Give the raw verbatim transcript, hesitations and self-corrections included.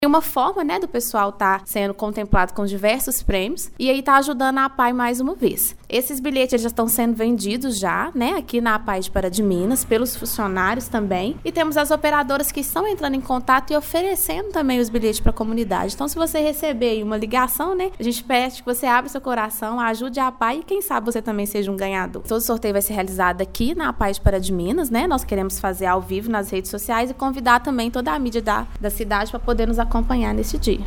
uma forma, né, do pessoal estar tá sendo contemplado com diversos prêmios e aí tá ajudando a APAE mais uma vez. Esses bilhetes já estão sendo vendidos já, né, aqui na APAE de Pará de Minas, pelos funcionários também. E temos as operadoras que estão entrando em contato e oferecendo também os bilhetes para a comunidade. Então, se você receber aí uma ligação, né, a gente pede que você abra seu coração, ajude a APAE e quem sabe você também seja um ganhador. Todo sorteio vai ser realizado aqui na APAE de Pará de Minas, né? Nós queremos fazer ao vivo nas redes sociais e convidar também toda a mídia da, da cidade para poder nos acompanhar nesse dia.